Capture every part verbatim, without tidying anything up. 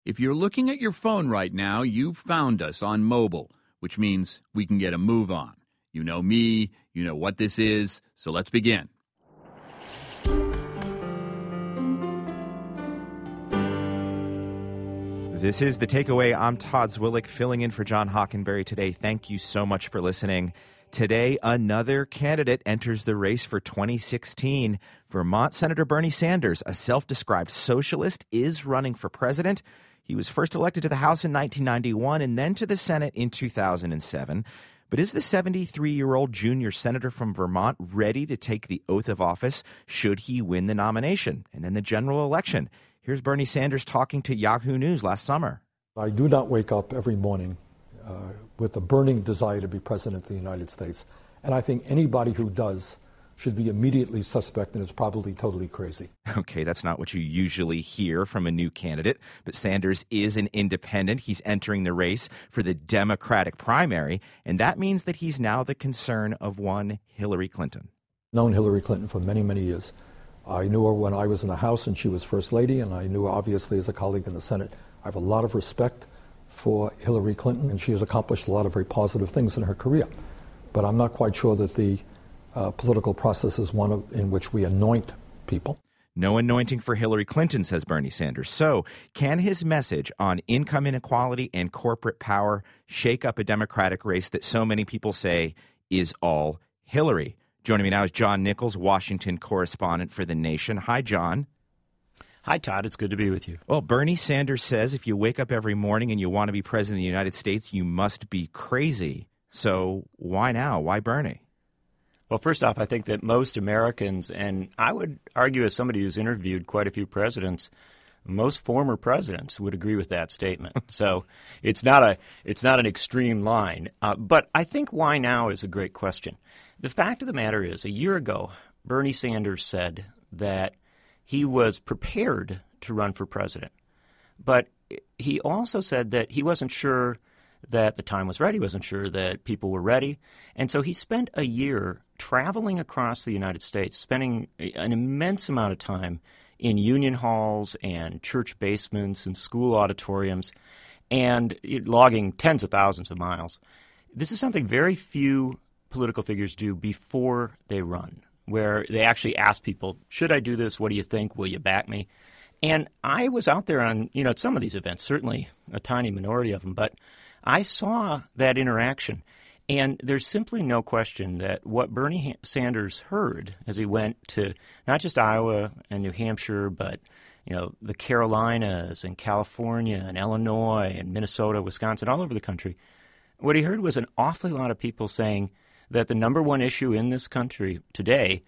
If you're looking at your phone right now, you've found us on mobile, which means we can get a move on. You know me, you know what this is, so let's begin. This is The Takeaway. I'm Todd Zwillich, filling in for John Hockenberry today. Thank you so much for listening. Today, another candidate enters the race for twenty sixteen. Vermont Senator Bernie Sanders, a self-described socialist, is running for president. He was first elected to the House in nineteen ninety-one and then to the Senate in two thousand seven. But is the seventy-three-year-old junior senator from Vermont ready to take the oath of office should he win the nomination and then the general election? Here's Bernie Sanders talking to Yahoo News last summer. I do not wake up every morning uh, with a burning desire to be president of the United States. And I think anybody who does should be immediately suspect and is probably totally crazy. Okay, that's not what you usually hear from a new candidate, but Sanders is an independent. He's entering the race for the Democratic primary, and that means that he's now the concern of one Hillary Clinton. Known Hillary Clinton for many, many years. I knew her when I was in the House and she was First Lady, and I knew her obviously as a colleague in the Senate. I have a lot of respect for Hillary Clinton, and she has accomplished a lot of very positive things in her career. But I'm not quite sure that the Uh, political process is one of, in which we anoint people. No anointing for Hillary Clinton, says Bernie Sanders. So can his message on income inequality and corporate power shake up a Democratic race that so many people say is all Hillary? Joining me now is John Nichols, Washington correspondent for The Nation. Hi, John. Hi, Todd. It's good to be with you. Well, Bernie Sanders says if you wake up every morning and you want to be president of the United States, you must be crazy. So why now? Why Bernie? Well, first off, I think that most Americans, and I would argue as somebody who's interviewed quite a few presidents, most former presidents would agree with that statement. So it's not a it's not an extreme line. Uh, but I think why now is a great question. The fact of the matter is, a year ago, Bernie Sanders said that he was prepared to run for president. But he also said that he wasn't sure that the time was right. He wasn't sure that people were ready. And so he spent a year traveling across the United States, spending an immense amount of time in union halls and church basements and school auditoriums and logging tens of thousands of miles. This is something very few political figures do before they run, where they actually ask people, should I do this? What do you think? Will you back me? And I was out there on, you know, at some of these events, certainly a tiny minority of them, but I saw that interaction, and there's simply no question that what Bernie Sanders heard as he went to not just Iowa and New Hampshire, but you know the Carolinas and California and Illinois and Minnesota, Wisconsin, all over the country, what he heard was an awfully lot of people saying that the number one issue in this country today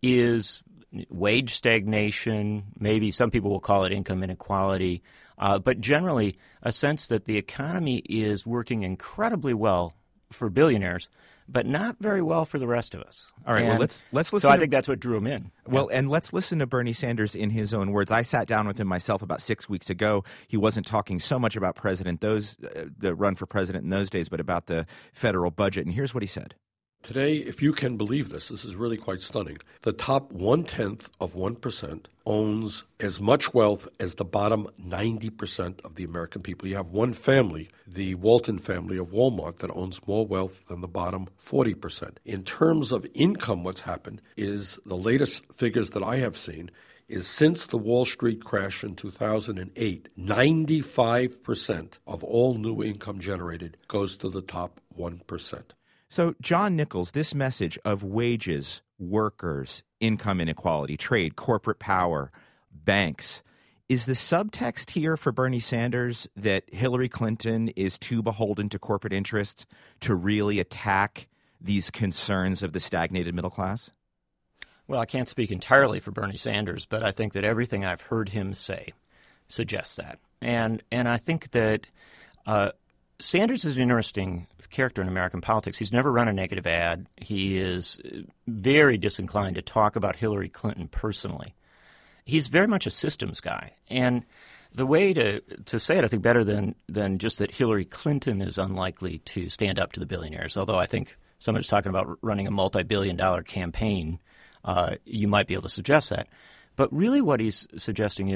is wage stagnation. Maybe some people will call it income inequality. Uh, but generally, a sense that the economy is working incredibly well for billionaires, but not very well for the rest of us. All right, and well, let's let's listen. So I to, think that's what drew him in. Well, yeah. and let's listen to Bernie Sanders in his own words. I sat down with him myself about six weeks ago. He wasn't talking so much about president those uh, the run for president in those days, but about the federal budget. And here's what he said. Today, if you can believe this, this is really quite stunning. The top one-tenth of one percent owns as much wealth as the bottom ninety percent of the American people. You have one family, the Walton family of Walmart, that owns more wealth than the bottom forty percent. In terms of income, what's happened is the latest figures that I have seen is since the Wall Street crash in two thousand eight, ninety-five percent of all new income generated goes to the top one percent. So, John Nichols, this message of wages, workers, income inequality, trade, corporate power, banks, is the subtext here for Bernie Sanders that Hillary Clinton is too beholden to corporate interests to really attack these concerns of the stagnated middle class? Well, I can't speak entirely for Bernie Sanders, but I think that everything I've heard him say suggests that. And and I think that uh, Sanders is an interesting character in American politics. He's never run a negative ad. He is very disinclined to talk about Hillary Clinton personally. He's very much a systems guy. And the way to, to say it, I think, better than, than just that Hillary Clinton is unlikely to stand up to the billionaires, although I think someone's talking about running a multi-billion dollar campaign, uh, you might be able to suggest that. But really what he's suggesting is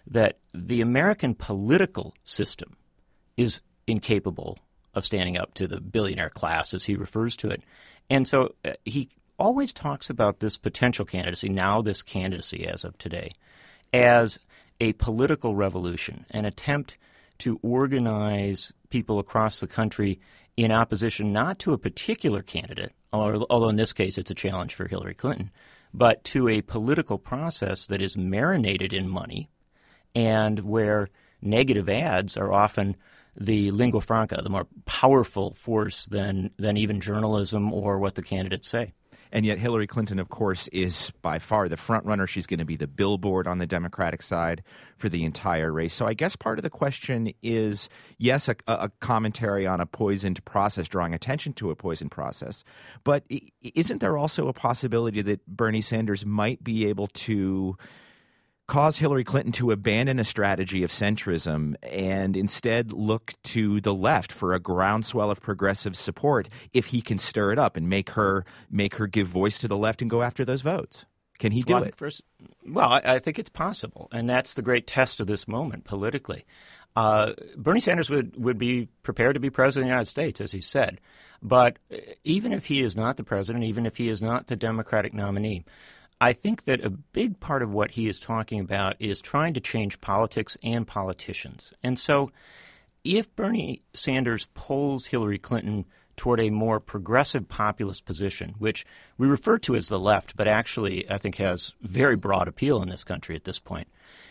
that the American political system is incapable of standing up to the billionaire class, as he refers to it. And so uh, he always talks about this potential candidacy, now this candidacy as of today, as a political revolution, an attempt to organize people across the country in opposition not to a particular candidate, although in this case it's a challenge for Hillary Clinton, but to a political process that is marinated in money and where negative ads are often the lingua franca, the more powerful force than, than even journalism or what the candidates say. And yet Hillary Clinton, of course, is by far the front runner. She's going to be the billboard on the Democratic side for the entire race. So I guess part of the question is, yes, a, a commentary on a poisoned process, drawing attention to a poisoned process. But isn't there also a possibility that Bernie Sanders might be able to cause Hillary Clinton to abandon a strategy of centrism and instead look to the left for a groundswell of progressive support if he can stir it up and make her make her give voice to the left and go after those votes? Can he do well, it? First, well, I, I think it's possible, and that's the great test of this moment politically. Uh, Bernie Sanders would, would be prepared to be president of the United States, as he said. But even if he is not the president, even if he is not the Democratic nominee, I think that a big part of what he is talking about is trying to change politics and politicians. And so if Bernie Sanders pulls Hillary Clinton toward a more progressive populist position, which we refer to as the left, but actually I think has very broad appeal in this country at this point,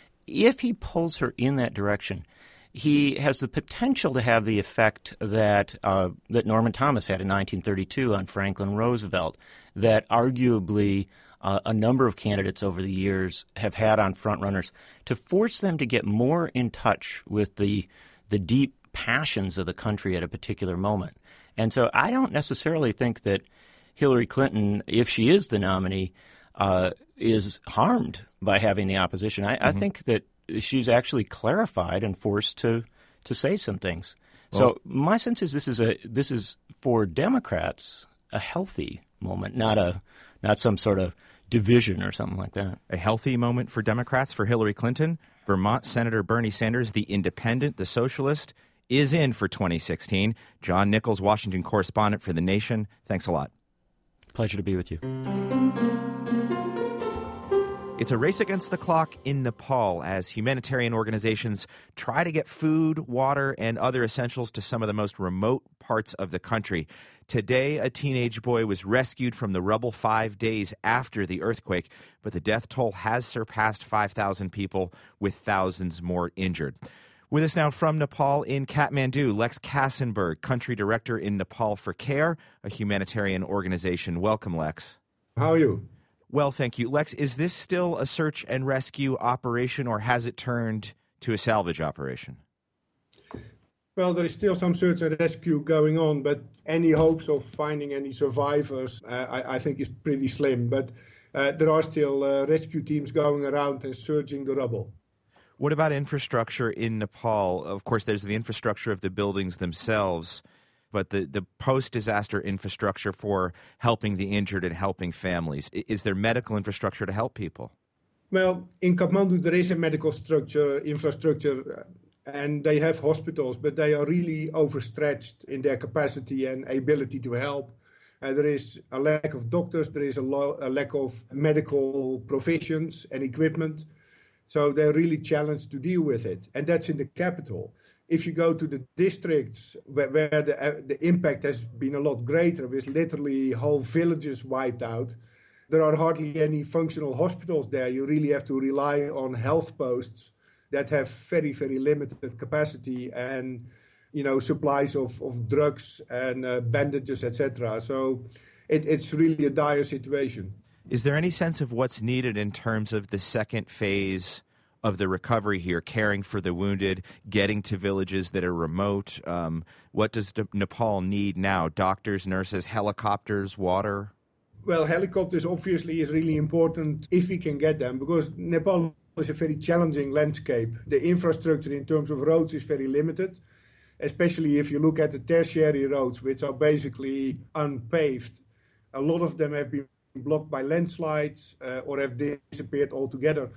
if he pulls her in that direction, he has the potential to have the effect that uh, that Norman Thomas had in nineteen thirty-two on Franklin Roosevelt, that arguably Uh, a number of candidates over the years have had on frontrunners, to force them to get more in touch with the the deep passions of the country at a particular moment. And so I don't necessarily think that Hillary Clinton, if she is the nominee, uh, is harmed by having the opposition. I, mm-hmm. I think that she's actually clarified and forced to to say some things. Well, so my sense is this is a this is for Democrats a healthy moment, not a not some sort of division or something like that. A healthy moment for Democrats, for Hillary Clinton. Vermont Senator Bernie Sanders, the independent, the socialist, is in for twenty sixteen. John Nichols, Washington correspondent for The Nation. Thanks a lot. Pleasure to be with you. It's a race against the clock in Nepal as humanitarian organizations try to get food, water, and other essentials to some of the most remote parts of the country. Today, a teenage boy was rescued from the rubble five days after the earthquake, but the death toll has surpassed five thousand people, with thousands more injured. With us now from Nepal in Kathmandu, Lex Kassenberg, country director in Nepal for CARE, a humanitarian organization. Welcome, Lex. How are you? Well, thank you. Lex, is this still a search and rescue operation, or has it turned to a salvage operation? Well, there is still some search and rescue going on, but any hopes of finding any survivors, uh, I, I think, is pretty slim. But uh, there are still uh, rescue teams going around and searching the rubble. What about infrastructure in Nepal? Of course, there's the infrastructure of the buildings themselves, but the, the post-disaster infrastructure for helping the injured and helping families. Is there medical infrastructure to help people? Well, in Kathmandu, there is a medical structure, infrastructure, and they have hospitals, but they are really overstretched in their capacity and ability to help. Uh, there is a lack of doctors, there is a, lo- a lack of medical provisions and equipment. So they're really challenged to deal with it. And that's in the capital. If you go to the districts where, where the, uh, the impact has been a lot greater, with literally whole villages wiped out, there are hardly any functional hospitals there. You really have to rely on health posts that have very, very limited capacity and, you know, supplies of, of drugs and uh, bandages, et cetera. So it, it's really a dire situation. Is there any sense of what's needed in terms of the second phase of the recovery here, caring for the wounded, getting to villages that are remote? Um, what does Nepal need now? Doctors, nurses, helicopters, water? Well, helicopters obviously is really important if we can get them, because Nepal is a very challenging landscape. The infrastructure in terms of roads is very limited, especially if you look at the tertiary roads, which are basically unpaved. A lot of them have been blocked by landslides uh, or have disappeared altogether.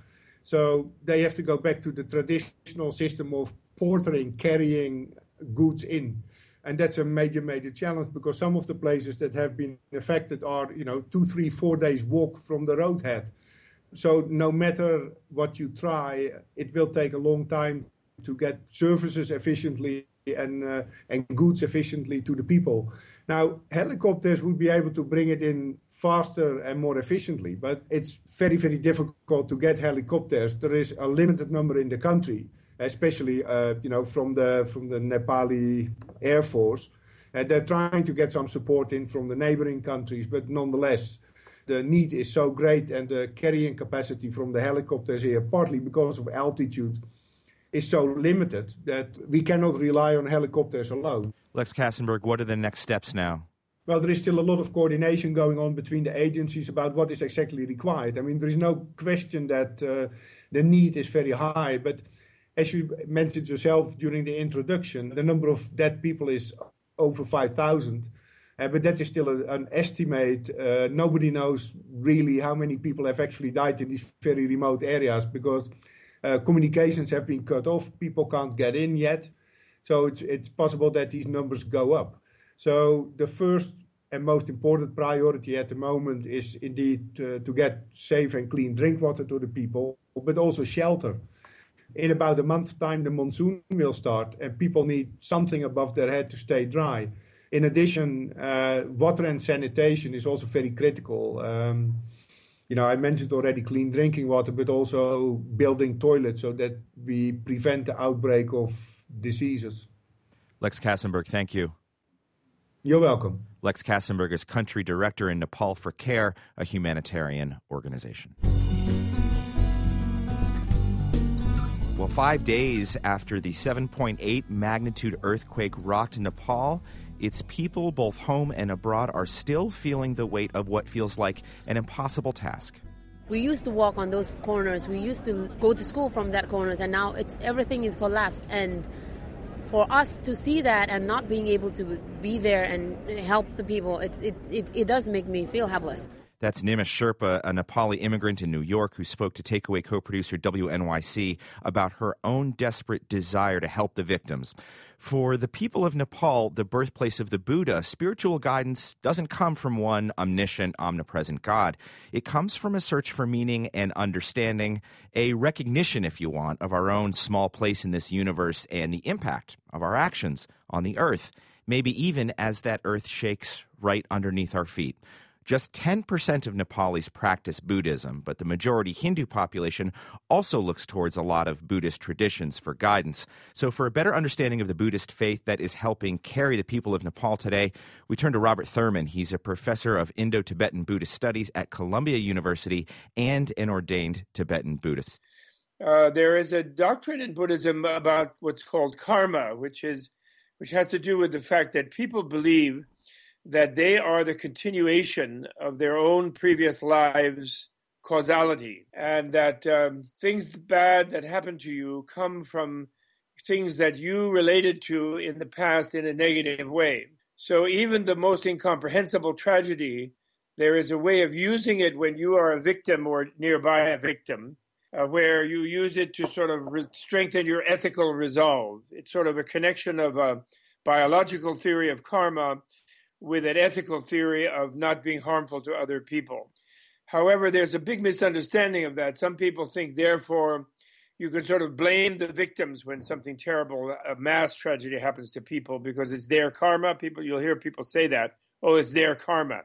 So they have to go back to the traditional system of portering, carrying goods in. And that's a major, major challenge because some of the places that have been affected are, you know, two, three, four days walk from the roadhead. So no matter what you try, it will take a long time to get services efficiently and uh, and goods efficiently to the people. Now, helicopters would be able to bring it in faster and more efficiently, but it's very, very difficult to get helicopters. There is a limited number in the country, especially uh, you know from the from the Nepali Air Force. And they're trying to get some support in from the neighboring countries, but nonetheless, the need is so great and the carrying capacity from the helicopters here, partly because of altitude, is so limited that we cannot rely on helicopters alone. Lex Kassenberg, what are the next steps now? Well, there is still a lot of coordination going on between the agencies about what is exactly required. I mean, there is no question that uh, the need is very high, but as you mentioned yourself during the introduction, the number of dead people is over five thousand. Uh, but that is still a, an estimate. Uh, nobody knows really how many people have actually died in these very remote areas because uh, communications have been cut off. People can't get in yet. So it's, it's possible that these numbers go up. So the first and most important priority at the moment is indeed uh, to get safe and clean drink water to the people, but also shelter. In about a month's time, the monsoon will start and people need something above their head to stay dry. In addition, uh, water and sanitation is also very critical. Um, you know, I mentioned already clean drinking water, but also building toilets so that we prevent the outbreak of diseases. Lex Kassenberg, thank you. You're welcome. Lex Kassenberg is country director in Nepal for CARE, a humanitarian organization. Well, five days after the seven point eight magnitude earthquake rocked Nepal, its people, both home and abroad, are still feeling the weight of what feels like an impossible task. We used to walk on those corners. We used to go to school from that corners, and now it's everything is collapsed. And for us to see that and not being able to be there and help the people, it's, it, it, it does make me feel helpless. That's Nimish Sherpa, a Nepali immigrant in New York who spoke to Takeaway co-producer W N Y C about her own desperate desire to help the victims. For the people of Nepal, the birthplace of the Buddha, spiritual guidance doesn't come from one omniscient, omnipresent God. It comes from a search for meaning and understanding, a recognition, if you want, of our own small place in this universe and the impact of our actions on the earth, maybe even as that earth shakes right underneath our feet. Just ten percent of Nepalis practice Buddhism, but the majority Hindu population also looks towards a lot of Buddhist traditions for guidance. So for a better understanding of the Buddhist faith that is helping carry the people of Nepal today, we turn to Robert Thurman. He's a professor of Indo-Tibetan Buddhist Studies at Columbia University and an ordained Tibetan Buddhist. Uh, there is a doctrine in Buddhism about what's called karma, which is which has to do with the fact that people believe that they are the continuation of their own previous lives' causality, and that um, things bad that happen to you come from things that you related to in the past in a negative way. So even the most incomprehensible tragedy, there is a way of using it when you are a victim or nearby a victim, uh, where you use it to sort of re- strengthen your ethical resolve. It's sort of a connection of a biological theory of karma with an ethical theory of not being harmful to other people. However, there's a big misunderstanding of that. Some people think, therefore, you can sort of blame the victims when something terrible, a mass tragedy happens to people because it's their karma. People, you'll hear people say that, oh, it's their karma,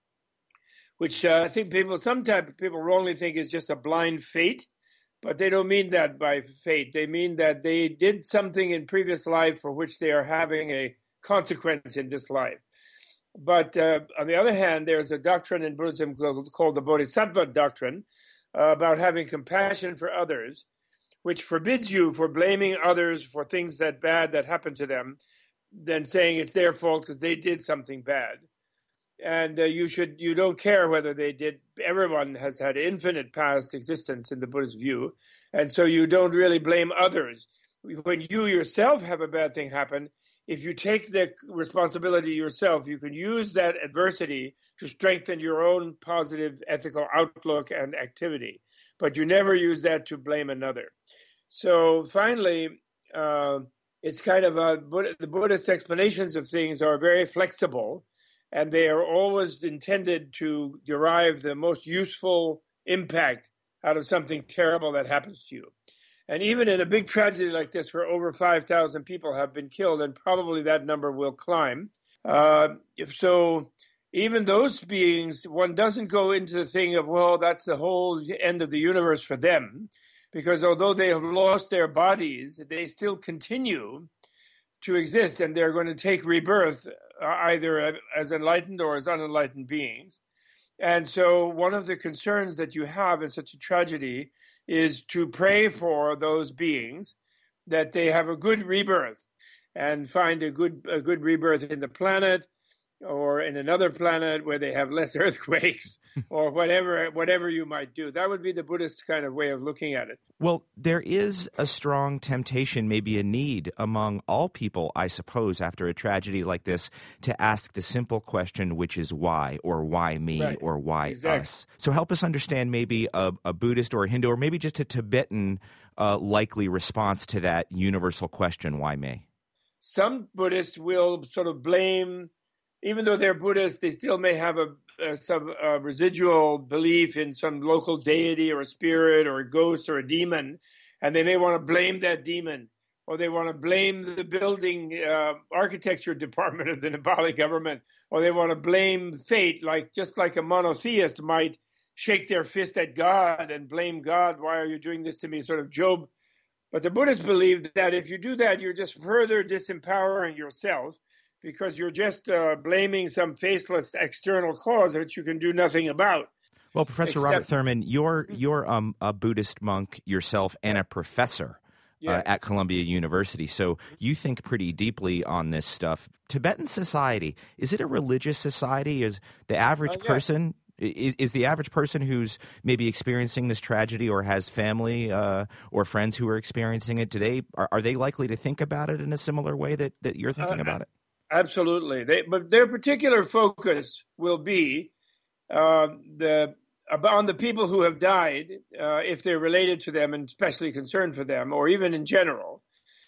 which uh, I think people, sometimes people wrongly think is just a blind fate, but they don't mean that by fate. They mean that they did something in previous life for which they are having a consequence in this life. But uh, on the other hand, there's a doctrine in Buddhism called the Bodhisattva doctrine uh, about having compassion for others, which forbids you for blaming others for things that bad that happened to them, than saying it's their fault because they did something bad. And uh, you should you don't care whether they did. Everyone has had infinite past existence in the Buddhist view, and so you don't really blame others. when you yourself have a bad thing happen, if you take the responsibility yourself, you can use that adversity to strengthen your own positive ethical outlook and activity. But you never use that to blame another. So finally, uh, it's kind of a, the Buddhist explanations of things are very flexible, and they are always intended to derive the most useful impact out of something terrible that happens to you. And even in a big tragedy like this, where over five thousand people have been killed, and probably that number will climb, uh, if so, even those beings, one doesn't go into the thing of, well, that's the whole end of the universe for them, because although they have lost their bodies, they still continue to exist, and they're going to take rebirth uh, either as enlightened or as unenlightened beings. And so one of the concerns that you have in such a tragedy is to pray for those beings that they have a good rebirth and find a good a good rebirth in the planet or in another planet where they have less earthquakes or whatever whatever you might do. That would be the Buddhist kind of way of looking at it. Well, there is a strong temptation, maybe a need among all people, I suppose, after a tragedy like this, to ask the simple question, which is why, or why me, Right. or why Exactly. us. So help us understand maybe a, a Buddhist or a Hindu, or maybe just a Tibetan uh, likely response to that universal question, why me? Some Buddhists will sort of blame, even though they're Buddhists, they still may have a, uh, some uh, residual belief in some local deity or a spirit or a ghost or a demon, and they may want to blame that demon, or they want to blame the building uh, architecture department of the Nepali government, or they want to blame fate, like just like a monotheist might shake their fist at God and blame God, why are you doing this to me, sort of Job. But the Buddhists believe that if you do that, you're just further disempowering yourself, because you're just uh, blaming some faceless external cause that you can do nothing about. Well, Professor Except- Robert Thurman, you're, you're um, a Buddhist monk yourself and a professor Yeah. uh, at Columbia University, so you think pretty deeply on this stuff. Tibetan society, is it a religious society? Is the average Uh, yeah. person... Is, is the average person who's maybe experiencing this tragedy or has family uh, or friends who are experiencing it, do they are, are they likely to think about it in a similar way that, that you're thinking Uh, about it? Absolutely. They, but their particular focus will be uh, the on the people who have died, uh, if they're related to them and especially concerned for them, or even in general,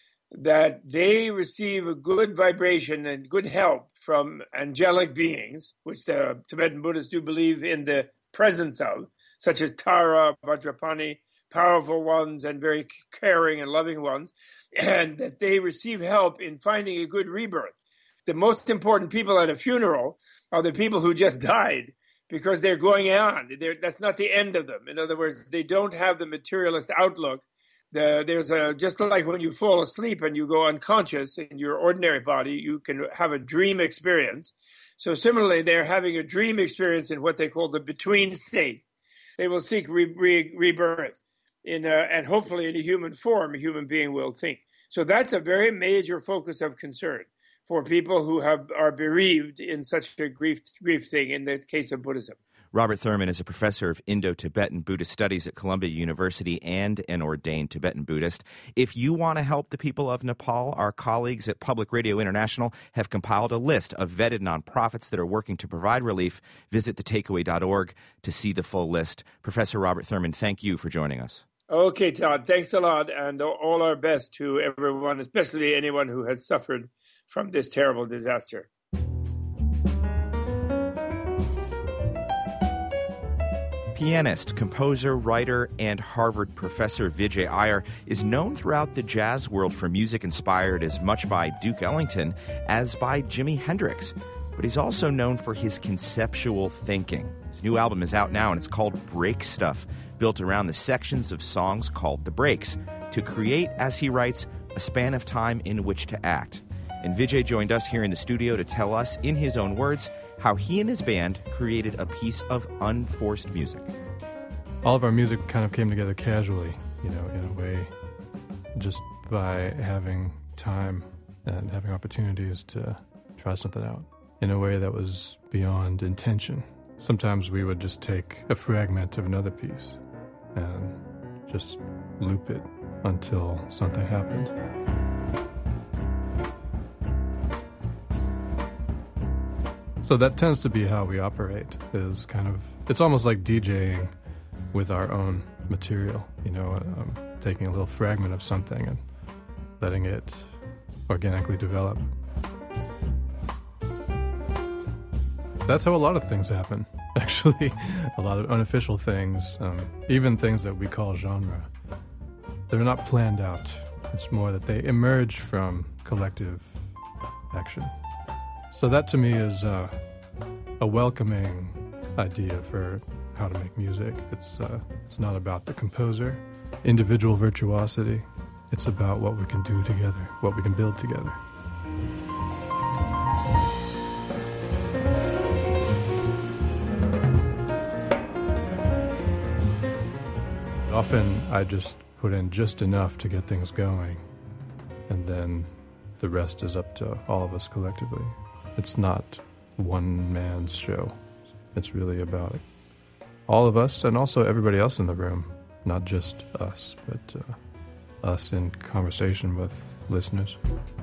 that they receive a good vibration and good help from angelic beings, which the Tibetan Buddhists do believe in the presence of, such as Tara, Vajrapani, powerful ones and very caring and loving ones, and that they receive help in finding a good rebirth. The most important people at a funeral are the people who just died, because they're going on. They're, that's not the end of them. In other words, they don't have the materialist outlook. The, there's a, just like when you fall asleep and you go unconscious in your ordinary body, you can have a dream experience. So similarly, they're having a dream experience in what they call the between state. They will seek re, re, rebirth, in a, and hopefully in a human form, a human being will think. So that's a very major focus of concern for people who have are bereaved in such a grief grief thing in the case of Buddhism. Robert Thurman is a professor of Indo-Tibetan Buddhist Studies at Columbia University and an ordained Tibetan Buddhist. If you want to help the people of Nepal, our colleagues at Public Radio International have compiled a list of vetted nonprofits that are working to provide relief. Visit the takeaway dot org to see the full list. Professor Robert Thurman, thank you for joining us. Okay, Todd, thanks a lot, and all our best to everyone, especially anyone who has suffered from this terrible disaster. Pianist, composer, writer, and Harvard professor Vijay Iyer is known throughout the jazz world for music inspired as much by Duke Ellington as by Jimi Hendrix. But he's also known for his conceptual thinking. His new album is out now, and it's called Break Stuff, built around the sections of songs called the breaks, to create, as he writes, a span of time in which to act. And Vijay joined us here in the studio to tell us, in his own words, how he and his band created a piece of unforced music. All of our music kind of came together casually, you know, in a way, just by having time and having opportunities to try something out in a way that was beyond intention. Sometimes we would just take a fragment of another piece and just loop it until something happened. So that tends to be how we operate, is kind of, it's almost like DJing with our own material, you know, um, taking a little fragment of something and letting it organically develop. That's how a lot of things happen, actually. A lot of unofficial things, um, even things that we call genre. They're not planned out. It's more that they emerge from collective action. So that to me is uh, a welcoming idea for how to make music. It's uh, it's not about the composer, individual virtuosity. It's about what we can do together, what we can build together. Often I just put in just enough to get things going, and then the rest is up to all of us collectively. It's not one man's show. It's really about all of us and also everybody else in the room, not just us, but uh, us in conversation with listeners.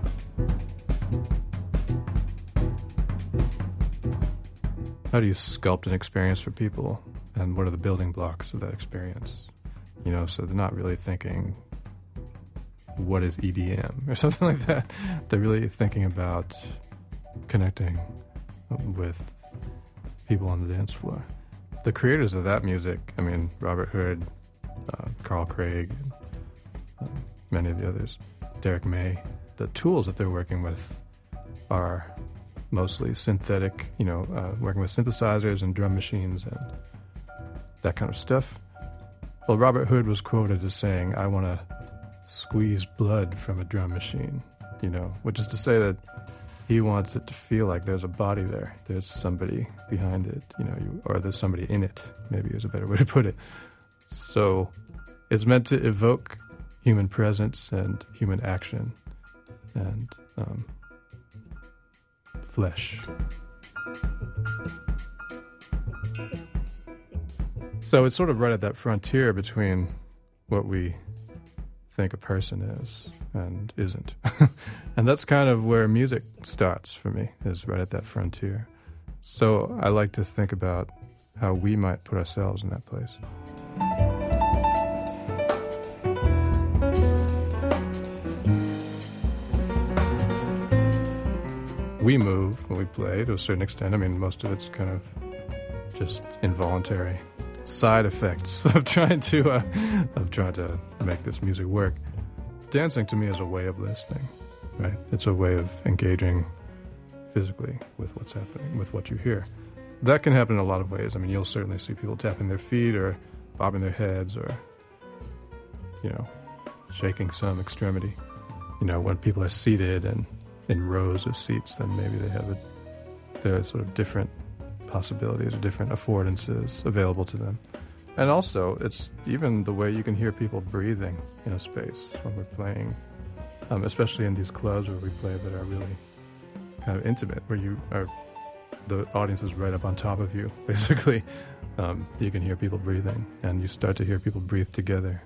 How do you sculpt an experience for people, and what are the building blocks of that experience? You know, so they're not really thinking, what is E D M or something like that. They're really thinking about connecting with people on the dance floor. The creators of that music, I mean, Robert Hood, uh, Carl Craig, and, uh, many of the others, Derek May, the tools that they're working with are mostly synthetic, you know, uh, working with synthesizers and drum machines and that kind of stuff. Well, Robert Hood was quoted as saying, I want to squeeze blood from a drum machine, you know, which is to say that he wants it to feel like there's a body there. There's somebody behind it, you know, you, or there's somebody in it, maybe is a better way to put it. So it's meant to evoke human presence and human action and um, flesh. So it's sort of right at that frontier between what we think a person is and isn't. And that's kind of where music starts for me, is right at that frontier. So I like to think about how we might put ourselves in that place. We move when we play to a certain extent. I mean, most of it's kind of just involuntary side effects of trying to uh, of trying to make this music work. Dancing to me is a way of listening, right? It's a way of engaging physically with what's happening, with what you hear. That can happen in a lot of ways. I mean, you'll certainly see people tapping their feet or bobbing their heads or, you know, shaking some extremity. You know, when people are seated and in rows of seats, then maybe they have a, there are sort of different possibilities or different affordances available to them. And also, it's even the way you can hear people breathing in a space when we're playing, um, especially in these clubs where we play that are really kind of intimate, where you are, the audience is right up on top of you, basically. Um, you can hear people breathing, and you start to hear people breathe together.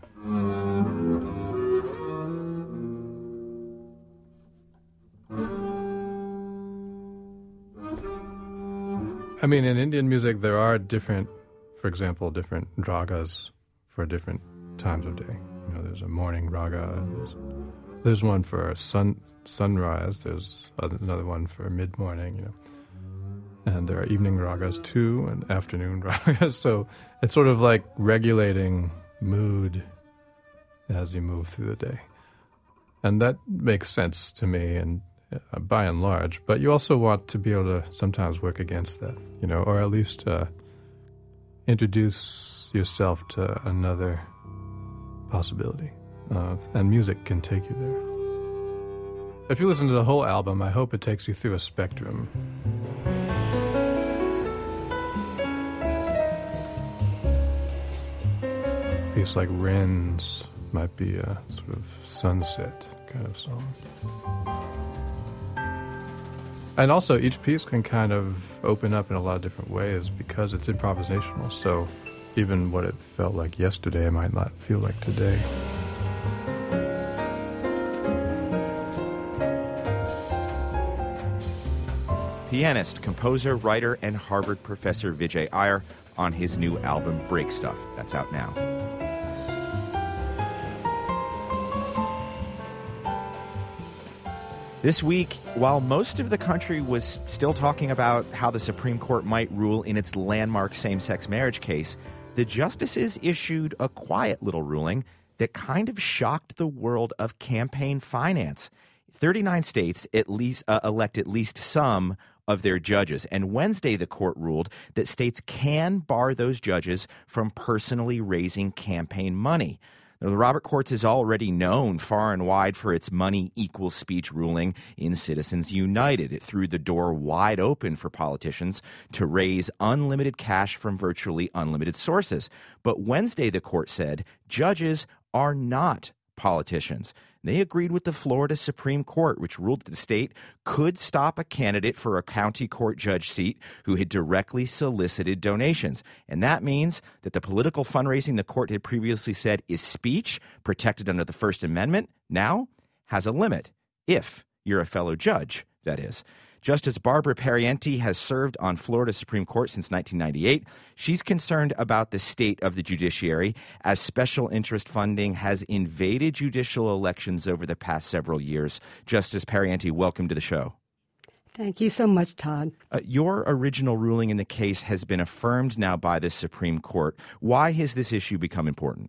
I mean, in Indian music, there are different, for example, different ragas for different times of day. You know, there's a morning raga, there's, there's one for sun sunrise, there's another one for mid-morning, you know. And there are evening ragas too, and afternoon ragas. So it's sort of like regulating mood as you move through the day. And that makes sense to me, and uh, by and large. But you also want to be able to sometimes work against that, you know, or at least uh, introduce yourself to another possibility. Uh, and music can take you there. If you listen to the whole album, I hope it takes you through a spectrum. A piece like Wren's might be a sort of sunset kind of song. And also, each piece can kind of open up in a lot of different ways because it's improvisational. So even what it felt like yesterday might not feel like today. pianist, composer, writer, and Harvard professor Vijay Iyer on his new album, Break Stuff. That's out now. This week, while most of the country was still talking about how the Supreme Court might rule in its landmark same-sex marriage case, the justices issued a quiet little ruling that kind of shocked the world of campaign finance. thirty-nine states at least uh, elect at least some of their judges. And Wednesday, the court ruled that states can bar those judges from personally raising campaign money. Now, the Robert Courts is already known far and wide for its money equals speech ruling in Citizens United. It threw the door wide open for politicians to raise unlimited cash from virtually unlimited sources. But Wednesday, the court said, judges are not politicians. They agreed with the Florida Supreme Court, which ruled that the state could stop a candidate for a county court judge seat who had directly solicited donations. And that means that the political fundraising the court had previously said is speech protected under the First Amendment now has a limit, if you're a fellow judge, that is. Justice Barbara Pariente has served on Florida Supreme Court since nineteen ninety-eight. She's concerned about the state of the judiciary as special interest funding has invaded judicial elections over the past several years. Justice Pariente, welcome to the show. Thank you so much, Todd. Uh, your original ruling in the case has been affirmed now by the Supreme Court. Why has this issue become important?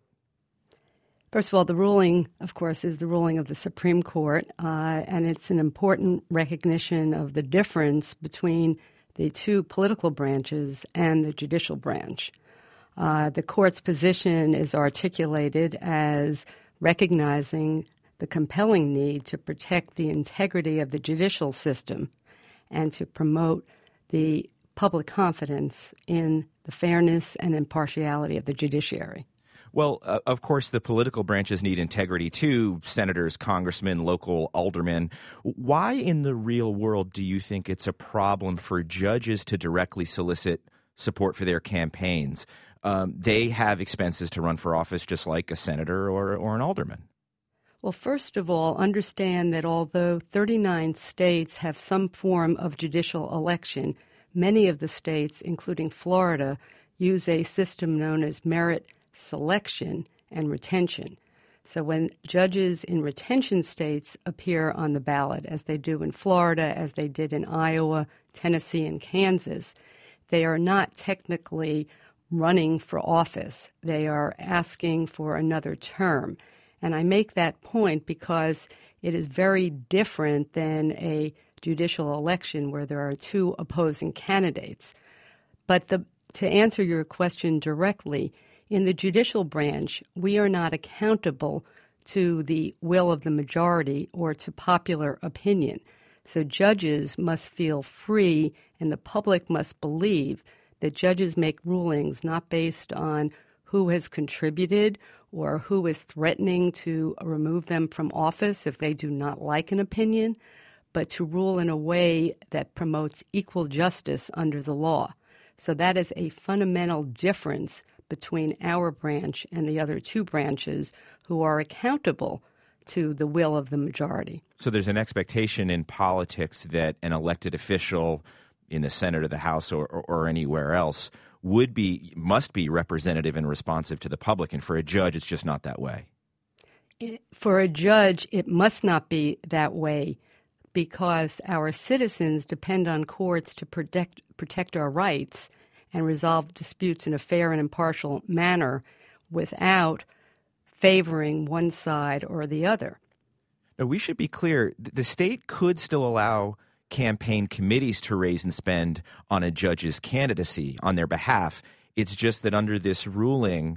First of all, the ruling, of course, is the ruling of the Supreme Court, uh, and it's an important recognition of the difference between the two political branches and the judicial branch. Uh, the court's position is articulated as recognizing the compelling need to protect the integrity of the judicial system and to promote the public confidence in the fairness and impartiality of the judiciary. Well, uh, of course, the political branches need integrity too, senators, congressmen, local aldermen. Why in the real world do you think it's a problem for judges to directly solicit support for their campaigns? Um, they have expenses to run for office just like a senator or, or an alderman. Well, first of all, understand that although thirty-nine states have some form of judicial election, many of the states, including Florida, use a system known as merit selection and retention. So when judges in retention states appear on the ballot, as they do in Florida, as they did in Iowa, Tennessee, and Kansas, they are not technically running for office. They are asking for another term. And I make that point because it is very different than a judicial election where there are two opposing candidates. But the, to answer your question directly, in the judicial branch, we are not accountable to the will of the majority or to popular opinion. So judges must feel free and the public must believe that judges make rulings not based on who has contributed or who is threatening to remove them from office if they do not like an opinion, but to rule in a way that promotes equal justice under the law. So that is a fundamental difference between our branch and the other two branches who are accountable to the will of the majority. So there's an expectation in politics that an elected official in the Senate or the House or, or, or anywhere else would be, must be representative and responsive to the public. And for a judge, it's just not that way. It, for a judge, it must not be that way because our citizens depend on courts to protect, protect our rights and resolve disputes in a fair and impartial manner without favoring one side or the other. Now, we should be clear, the state could still allow campaign committees to raise and spend on a judge's candidacy on their behalf. It's just that under this ruling,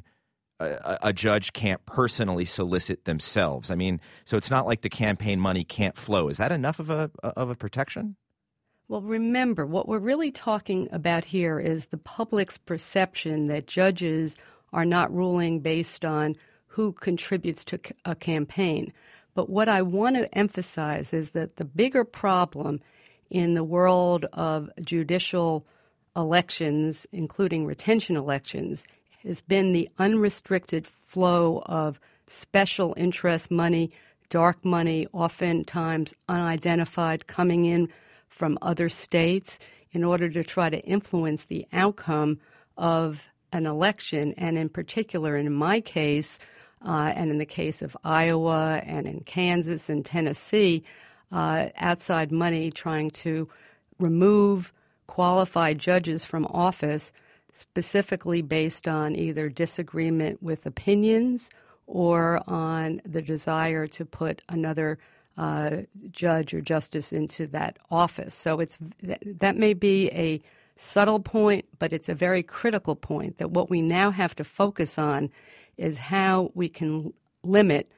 a, a judge can't personally solicit themselves. I mean, so it's not like the campaign money can't flow. Is that enough of a of a protection? Well, remember, what we're really talking about here is the public's perception that judges are not ruling based on who contributes to a campaign. But what I want to emphasize is that the bigger problem in the world of judicial elections, including retention elections, has been the unrestricted flow of special interest money, dark money, oftentimes unidentified, coming in from other states in order to try to influence the outcome of an election. And in particular, in my case, uh, and in the case of Iowa and in Kansas and Tennessee, uh, outside money trying to remove qualified judges from office specifically based on either disagreement with opinions or on the desire to put another uh, judge or justice into that office. So it's that may be a subtle point, but it's a very critical point that what we now have to focus on is how we can limit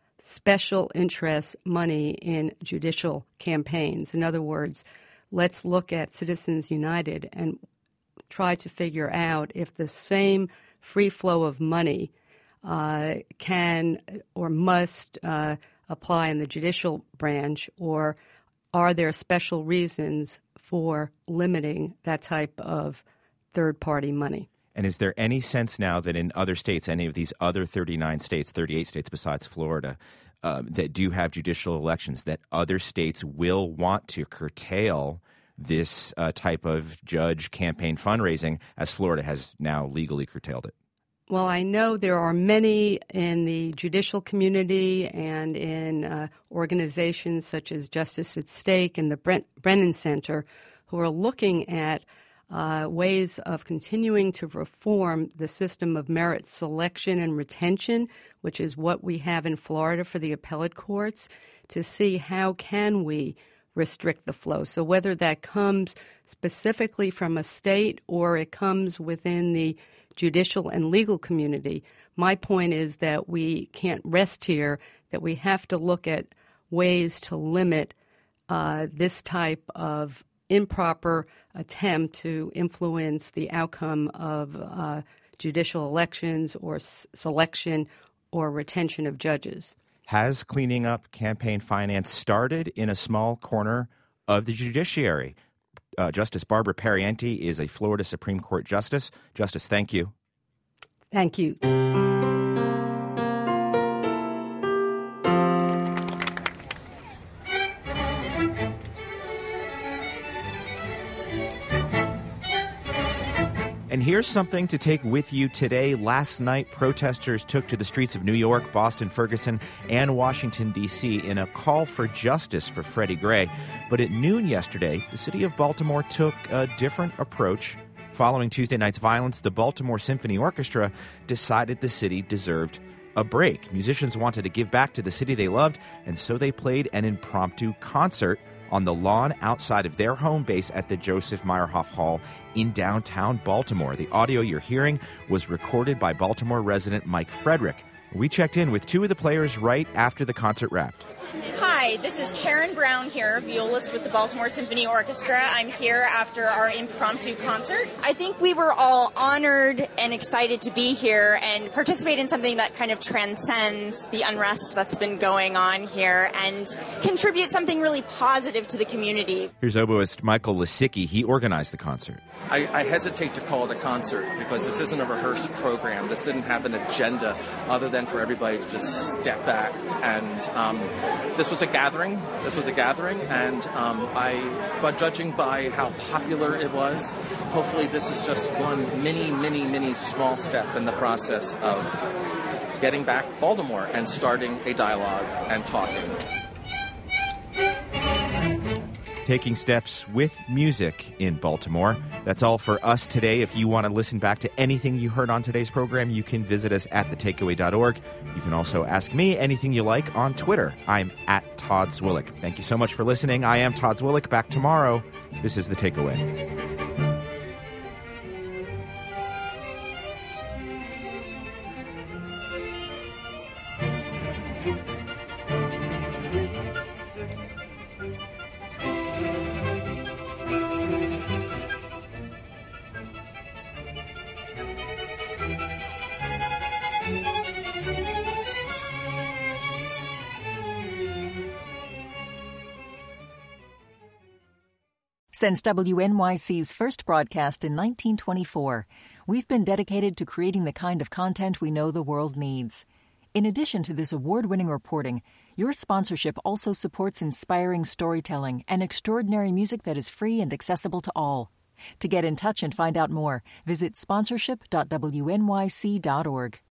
special interest money in judicial campaigns. In other words, let's look at Citizens United and try to figure out if the same free flow of money uh, can or must uh, apply in the judicial branch, or are there special reasons for limiting that type of third-party money. And is there any sense now that in other states, any of these other thirty-nine states, thirty-eight states besides Florida, um, that do have judicial elections, that other states will want to curtail this uh, type of judge campaign fundraising, as Florida has now legally curtailed it? Well, I know there are many in the judicial community and in uh, organizations such as Justice at Stake and the Brent- Brennan Center who are looking at uh, ways of continuing to reform the system of merit selection and retention, which is what we have in Florida for the appellate courts, to see how can we restrict the flow. So whether that comes specifically from a state or it comes within the judicial and legal community, my point is that we can't rest here, that we have to look at ways to limit uh, this type of improper attempt to influence the outcome of uh, judicial elections or s- selection or retention of judges. Has cleaning up campaign finance started in a small corner of the judiciary? Uh, Justice Barbara Pariente is a Florida Supreme Court justice. Justice, thank you. Thank you. And here's something to take with you today. Last night, protesters took to the streets of New York, Boston, Ferguson, and Washington, D C in a call for justice for Freddie Gray. But at noon yesterday, the city of Baltimore took a different approach. Following Tuesday night's violence, the Baltimore Symphony Orchestra decided the city deserved a break. Musicians wanted to give back to the city they loved, and so they played an impromptu concert on the lawn outside of their home base at the Joseph Meyerhoff Hall in downtown Baltimore. The audio you're hearing was recorded by Baltimore resident Mike Frederick. We checked in with two of the players right after the concert wrapped. Hi, this is Karen Brown here, violist with the Baltimore Symphony Orchestra. I'm here after our impromptu concert. I think we were all honored and excited to be here and participate in something that kind of transcends the unrest that's been going on here and contribute something really positive to the community. Here's oboist Michael Lisicki. He organized the concert. I, I hesitate to call it a concert because this isn't a rehearsed program. This didn't have an agenda other than for everybody to just step back. And um, this was a gathering. This was a gathering, and um, I, but judging by how popular it was, hopefully this is just one mini, mini, mini small step in the process of getting back Baltimore and starting a dialogue and talking. Taking steps with music in Baltimore. That's all for us today. If you want to listen back to anything you heard on today's program, you can visit us at the takeaway dot org. You can also ask me anything you like on Twitter. I'm at Todd Zwillich. Thank you so much for listening. I am Todd Zwillich. Back tomorrow. This is The Takeaway. Since W N Y C's first broadcast in nineteen twenty-four, we've been dedicated to creating the kind of content we know the world needs. In addition to this award-winning reporting, your sponsorship also supports inspiring storytelling and extraordinary music that is free and accessible to all. To get in touch and find out more, visit sponsorship dot w n y c dot org.